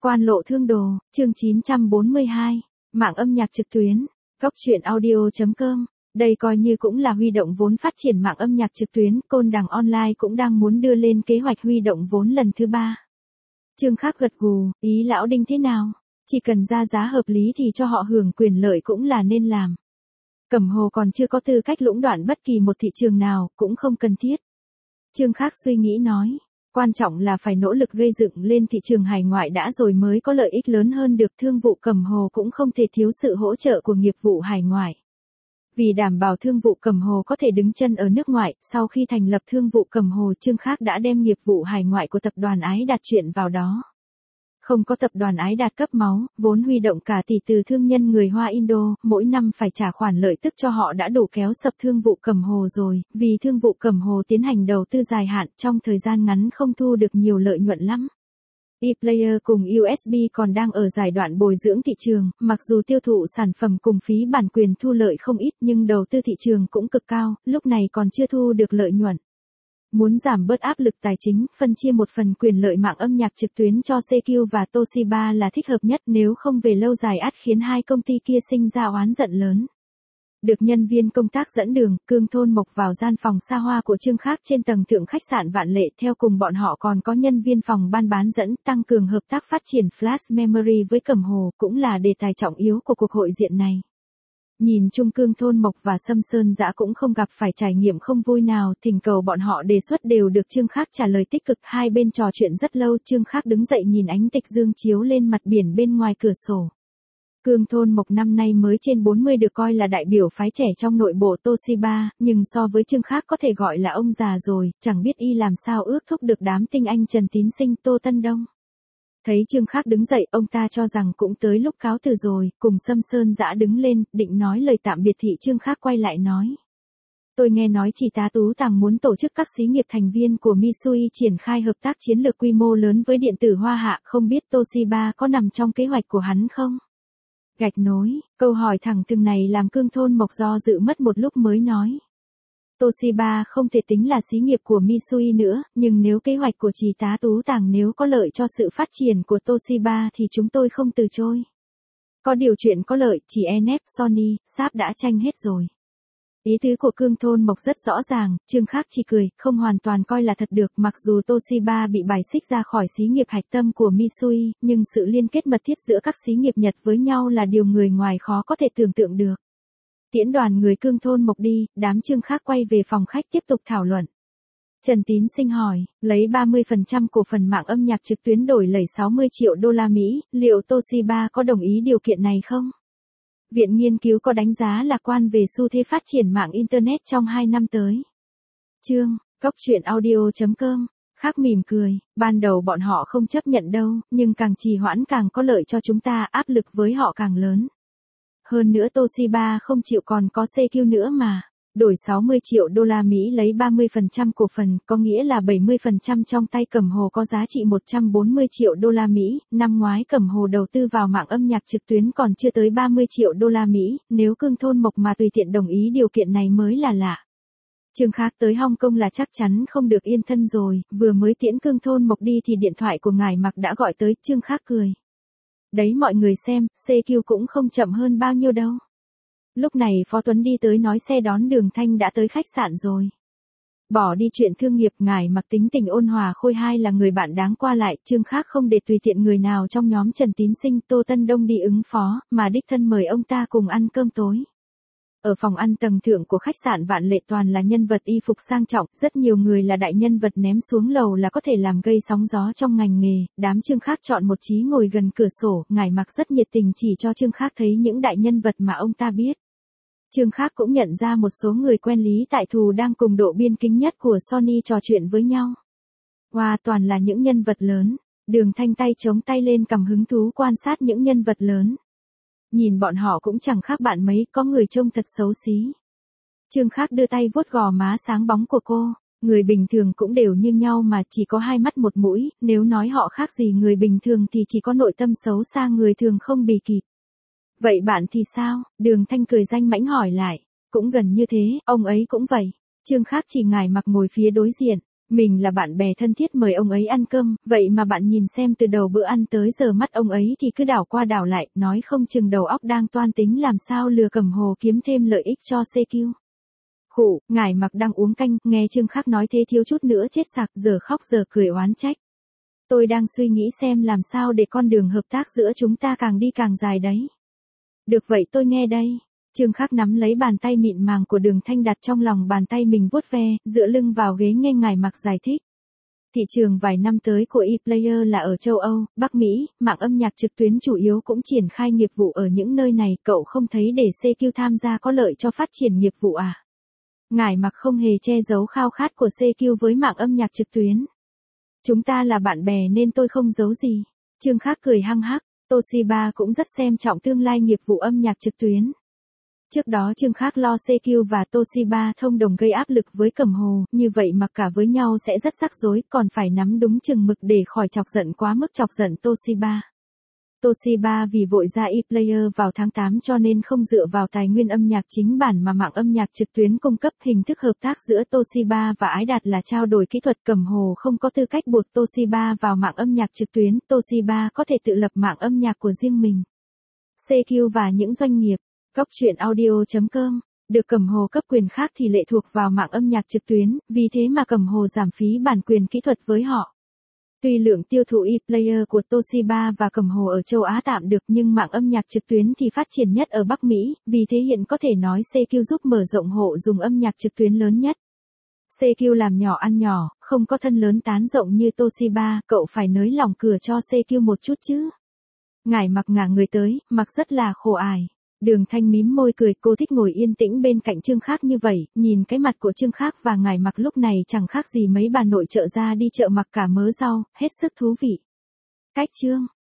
Quan lộ thương đồ, chương 942, mạng âm nhạc trực tuyến, góc truyện audio.com. Đây coi như cũng là huy động vốn phát triển mạng âm nhạc trực tuyến, Côn Đằng Online cũng đang muốn đưa lên kế hoạch huy động vốn lần thứ 3. Trương Khắc gật gù, ý lão Đinh thế nào? Chỉ cần ra giá hợp lý thì cho họ hưởng quyền lợi cũng là nên làm. Cẩm Hồ còn chưa có tư cách lũng đoạn bất kỳ một thị trường nào, cũng không cần thiết. Trương Khắc suy nghĩ nói, quan trọng là phải nỗ lực gây dựng lên thị trường hải ngoại đã rồi mới có lợi ích lớn hơn được. Thương vụ Cẩm Hồ cũng không thể thiếu sự hỗ trợ của nghiệp vụ hải ngoại. Vì đảm bảo thương vụ Cẩm Hồ có thể đứng chân ở nước ngoài, sau khi thành lập thương vụ Cẩm Hồ, Trương Khắc đã đem nghiệp vụ hải ngoại của tập đoàn Ái Đạt chuyển vào đó. Không có tập đoàn Ái Đạt cấp máu, vốn huy động cả tỷ từ thương nhân người Hoa Indo, mỗi năm phải trả khoản lợi tức cho họ đã đủ kéo sập thương vụ Cẩm Hồ rồi, vì thương vụ Cẩm Hồ tiến hành đầu tư dài hạn, trong thời gian ngắn không thu được nhiều lợi nhuận lắm. ePlayer cùng USB còn đang ở giai đoạn bồi dưỡng thị trường, mặc dù tiêu thụ sản phẩm cùng phí bản quyền thu lợi không ít nhưng đầu tư thị trường cũng cực cao, lúc này còn chưa thu được lợi nhuận. Muốn giảm bớt áp lực tài chính, phân chia một phần quyền lợi mạng âm nhạc trực tuyến cho CQ và Toshiba là thích hợp nhất, nếu không về lâu dài ắt khiến hai công ty kia sinh ra oán giận lớn. Được nhân viên công tác dẫn đường, Cương Thôn Mộc vào gian phòng xa hoa của Trương Khắc trên tầng thượng khách sạn Vạn Lệ, theo cùng bọn họ còn có nhân viên phòng ban bán dẫn, tăng cường hợp tác phát triển flash memory với Cẩm Hồ, cũng là đề tài trọng yếu của cuộc hội diện này. Nhìn chung Cương Thôn Mộc và Sâm Sơn Dã cũng không gặp phải trải nghiệm không vui nào, thỉnh cầu bọn họ đề xuất đều được Trương Khắc trả lời tích cực. Hai bên trò chuyện rất lâu, Trương Khắc đứng dậy nhìn ánh tịch dương chiếu lên mặt biển bên ngoài cửa sổ. Cương Thôn Mộc năm nay mới trên 40, được coi là đại biểu phái trẻ trong nội bộ Toshiba, nhưng so với Trương Khắc có thể gọi là ông già rồi, chẳng biết y làm sao ước thúc được đám tinh anh Trần Tín Sinh, Tô Tân Đông. Thấy Trương Khắc đứng dậy, ông ta cho rằng cũng tới lúc cáo từ rồi, cùng Sâm Sơn Dã đứng lên, định nói lời tạm biệt thì Trương Khắc quay lại nói. Tôi nghe nói chị Tá Tú Tàng muốn tổ chức các xí nghiệp thành viên của Mitsui triển khai hợp tác chiến lược quy mô lớn với điện tử Hoa Hạ, không biết Toshiba có nằm trong kế hoạch của hắn không? Gạch nối, câu hỏi thẳng thừng này làm Cương Thôn Mộc do dự mất một lúc mới nói. Toshiba không thể tính là xí nghiệp của Mitsui nữa, nhưng nếu kế hoạch của chị Tá Tú Tàng nếu có lợi cho sự phát triển của Toshiba thì chúng tôi không từ chối. Có điều chuyện có lợi, chỉ NF, Sony, Sharp đã tranh hết rồi. Ý tứ của Cương Thôn Mộc rất rõ ràng, Trương Khắc chỉ cười, không hoàn toàn coi là thật được. Mặc dù Toshiba bị bài xích ra khỏi xí nghiệp hạch tâm của Mitsui, nhưng sự liên kết mật thiết giữa các xí nghiệp Nhật với nhau là điều người ngoài khó có thể tưởng tượng được. Tiễn đoàn người Cương Thôn Mộc đi, đám Trương Khắc quay về phòng khách tiếp tục thảo luận. Trần Tín Sinh hỏi, lấy 30% cổ phần mạng âm nhạc trực tuyến đổi lẩy 60 triệu đô la Mỹ, liệu Toshiba có đồng ý điều kiện này không? Viện nghiên cứu có đánh giá lạc quan về xu thế phát triển mạng Internet trong 2 năm tới. Góc truyện audio.com. Khắc mỉm cười, ban đầu bọn họ không chấp nhận đâu, nhưng càng trì hoãn càng có lợi cho chúng ta, áp lực với họ càng lớn. Hơn nữa Toshiba không chịu còn có CQ nữa mà. Đổi 60 triệu đô la Mỹ lấy 30% cổ phần, có nghĩa là 70% trong tay Cẩm Hồ có giá trị 140 triệu đô la Mỹ. Năm ngoái Cẩm Hồ đầu tư vào mạng âm nhạc trực tuyến còn chưa tới 30 triệu đô la Mỹ, nếu Cương Thôn Mộc mà tùy tiện đồng ý điều kiện này mới là lạ. Trương Khắc tới Hong Kong là chắc chắn không được yên thân rồi, vừa mới tiễn Cương Thôn Mộc đi thì điện thoại của ngài Mặc đã gọi tới. Trương Khắc cười. Đấy mọi người xem, CQ cũng không chậm hơn bao nhiêu đâu. Lúc này Phó Tuấn đi tới nói xe đón Đường Thanh đã tới khách sạn rồi. Bỏ đi chuyện thương nghiệp, ngài Mặc tính tình ôn hòa khôi hai là người bạn đáng qua lại. Trương Khắc không để tùy tiện người nào trong nhóm Trần Tín Sinh, Tô Tân Đông đi ứng phó, mà đích thân mời ông ta cùng ăn cơm tối. Ở phòng ăn tầng thượng của khách sạn Vạn Lệ toàn là nhân vật y phục sang trọng, rất nhiều người là đại nhân vật ném xuống lầu là có thể làm gây sóng gió trong ngành nghề. Đám Trương Khắc chọn một chí ngồi gần cửa sổ, ngài Mặc rất nhiệt tình chỉ cho Trương Khắc thấy những đại nhân vật mà ông ta biết. Trương Khắc cũng nhận ra một số người quen Lý Tại Thù đang cùng độ biên kính nhất của Sony trò chuyện với nhau. Wow, toàn là những nhân vật lớn. Đường Thanh tay chống tay lên cầm hứng thú quan sát những nhân vật lớn. Nhìn bọn họ cũng chẳng khác bạn mấy, có người trông thật xấu xí. Trương Khắc đưa tay vuốt gò má sáng bóng của cô. Người bình thường cũng đều như nhau mà, chỉ có hai mắt một mũi, nếu nói họ khác gì người bình thường thì chỉ có nội tâm xấu xa người thường không bì kịp. Vậy bạn thì sao? Đường Thanh cười danh mãnh hỏi lại. Cũng gần như thế, ông ấy cũng vậy. Trương Khắc chỉ ngài Mặc ngồi phía đối diện. Mình là bạn bè thân thiết mời ông ấy ăn cơm, vậy mà bạn nhìn xem từ đầu bữa ăn tới giờ mắt ông ấy thì cứ đảo qua đảo lại, nói không chừng đầu óc đang toan tính làm sao lừa Cẩm Hồ kiếm thêm lợi ích cho CQ. Khụ, ngải mặc đang uống canh, nghe Trương Khắc nói thế thiếu chút nữa chết sặc, giờ khóc giờ cười oán trách. Tôi đang suy nghĩ xem làm sao để con đường hợp tác giữa chúng ta càng đi càng dài đấy. Được vậy tôi nghe đây. Trương Khắc nắm lấy bàn tay mịn màng của Đường Thanh đặt trong lòng bàn tay mình vuốt ve, dựa lưng vào ghế nghe ngải mặc giải thích. Thị trường vài năm tới của ePlayer là ở châu Âu, Bắc Mỹ, mạng âm nhạc trực tuyến chủ yếu cũng triển khai nghiệp vụ ở những nơi này, cậu không thấy để CQ tham gia có lợi cho phát triển nghiệp vụ à? Ngải mặc không hề che giấu khao khát của CQ với mạng âm nhạc trực tuyến. Chúng ta là bạn bè nên tôi không giấu gì. Trương Khắc cười hăng hắc, Toshiba cũng rất xem trọng tương lai nghiệp vụ âm nhạc trực tuyến. Trước đó Trương Khắc lo CQ và Toshiba thông đồng gây áp lực với Cẩm Hồ, như vậy mặc cả với nhau sẽ rất rắc rối, còn phải nắm đúng chừng mực để khỏi chọc giận quá mức chọc giận Toshiba. Toshiba vì vội ra ePlayer vào tháng 8 cho nên không dựa vào tài nguyên âm nhạc chính bản mà mạng âm nhạc trực tuyến cung cấp. Hình thức hợp tác giữa Toshiba và Ái Đạt là trao đổi kỹ thuật. Cẩm Hồ không có tư cách buộc Toshiba vào mạng âm nhạc trực tuyến, Toshiba có thể tự lập mạng âm nhạc của riêng mình. CQ và những doanh nghiệp, Góc Chuyện Audio.com, được Cẩm Hồ cấp quyền khác thì lệ thuộc vào mạng âm nhạc trực tuyến, vì thế mà Cẩm Hồ giảm phí bản quyền kỹ thuật với họ. Tuy lượng tiêu thụ ePlayer của Toshiba và Cẩm Hồ ở châu Á tạm được nhưng mạng âm nhạc trực tuyến thì phát triển nhất ở Bắc Mỹ, vì thế hiện có thể nói CQ giúp mở rộng hộ dùng âm nhạc trực tuyến lớn nhất. CQ làm nhỏ ăn nhỏ, không có thân lớn tán rộng như Toshiba, cậu phải nới lỏng cửa cho CQ một chút chứ. Ngải mặc ngả người tới, mặc rất là khổ ải. Đường Thanh mím môi cười, cô thích ngồi yên tĩnh bên cạnh Trương Khắc như vậy, nhìn cái mặt của Trương Khắc và ngải mặc lúc này chẳng khác gì mấy bà nội trợ ra đi chợ mặc cả mớ rau, hết sức thú vị. Cách chương